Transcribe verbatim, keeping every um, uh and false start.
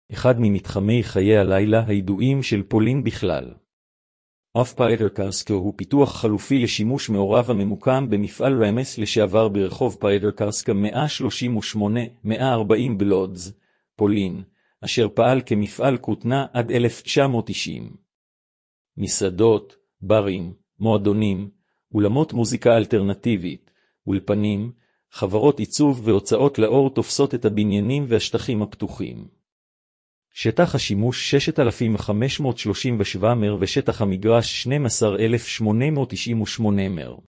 אחד ממתחמי חיי הלילה הידועים של פולין בכלל. אף פייטרקרסקו הוא פיתוח חלופי לשימוש מעורב הממוקם במפעל רמס לשעבר ברחוב פייטרקרסקה מאה שלושים ושמונה מאה ארבעים בלודז, פולין, אשר פעל כמפעל כותנה עד אלף תשע מאות תשעים. מסעדות, ברים, מועדונים, אולמות מוזיקה אלטרנטיבית, אולפנים, חברות עיצוב והוצאות לאור תופסות את הבניינים והשטחים הפתוחים. שטח השימוש שישת אלפים חמש מאות שלושים ושבע מטר ושטח המגרש שנים עשר אלף שמונה מאות תשעים ושמונה מטר.